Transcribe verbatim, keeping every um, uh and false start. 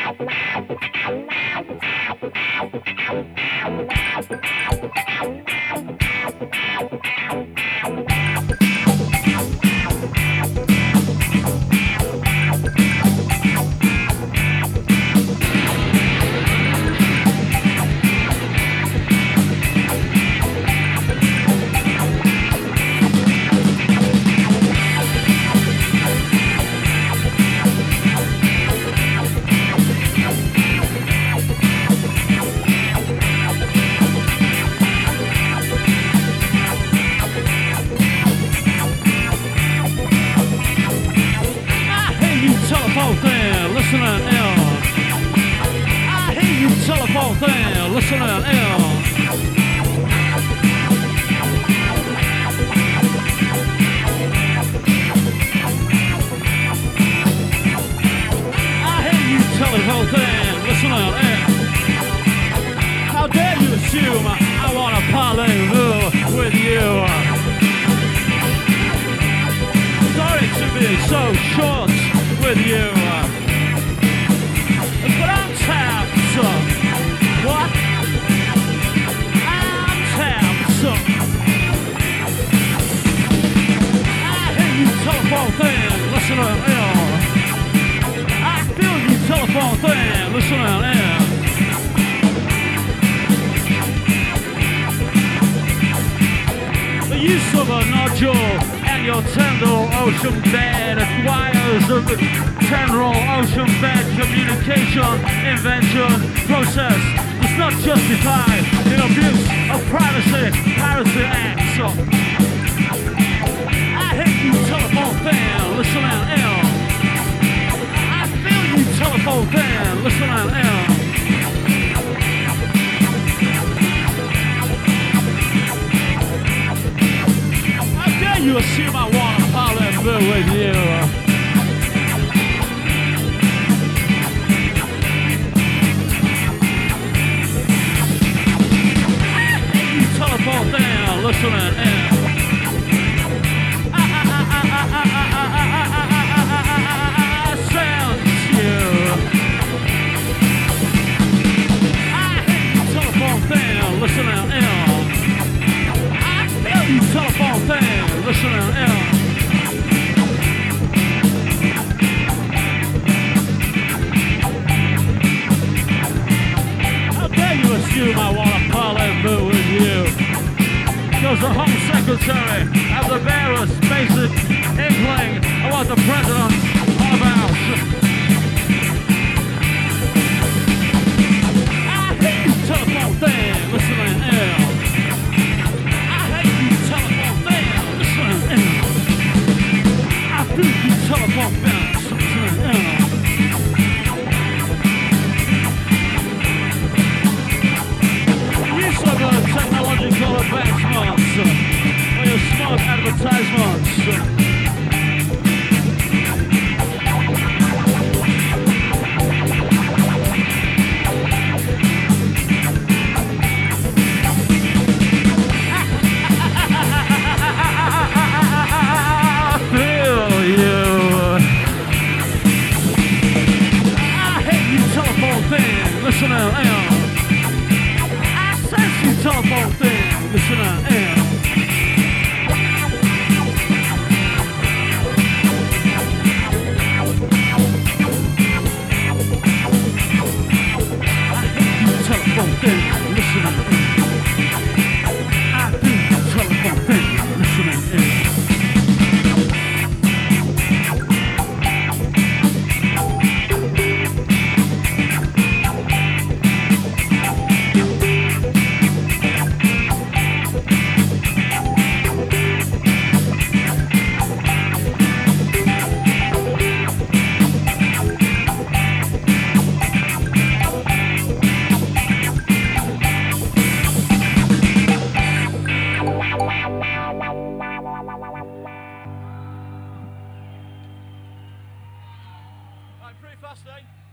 Telephone thing, listening in. I hear you telephone thing, listening in. I hear you telephone thing, listening in. How dare you assume I wanna parlez-vous with you? Sorry to be so short with you, but I'm tapped. What? I'm tapped. I hear you telephone thing, listening in. I feel you telephone thing, listening in. The use of a nodule and your tender ocean bed acquires a general ocean bed communication invention process does not justify in abuse of privacy, piracy acts. I hate you telephone thing, listening in. I feel you telephone thing, listening in. You assume I want to parlez-vous with you. You telephone there, listening in. I sense you. I hate you telephone there, listening in. I feel you telephone there, listening in. How dare you assume I want to parlez-vous with you? Because the Home Secretary of the barest basic inkling of what the President's all about. I hate you telephone thing, listening in. Telephone fence, uh. Use of uh, technological advancements uh, or your smart advertisements. Uh. Listening in. I sense you telephone thing, listening in. I hate you telephone thing, listening in. I do you telephone thing, listening in. Right, pretty fast, eh?